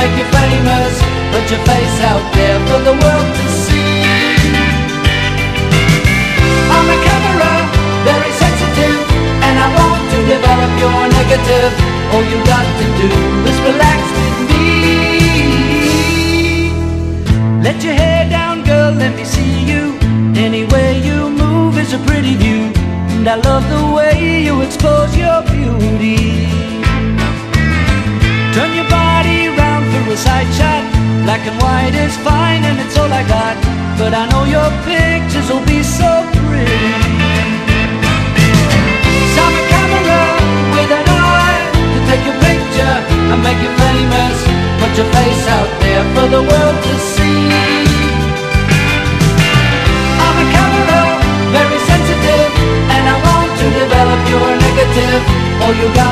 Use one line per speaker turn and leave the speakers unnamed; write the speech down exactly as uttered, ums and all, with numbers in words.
make you famous. Put your face out there for the world to see. On the camera, very sensitive, and I want to develop your negative. All you got to do is relax with me. Let your hair down, girl, let me see you. Any way you move is a pretty view, and I love the way you expose your beauty. Turn your body round for a side shot. Black and white is fine and it's all I got, but I know your pictures will be so pretty. Stop a camera with an eye to take a picture and make you famous. Put your face out there for the world to see. I'm a camera, very sensitive, and I want to develop your negative. All you got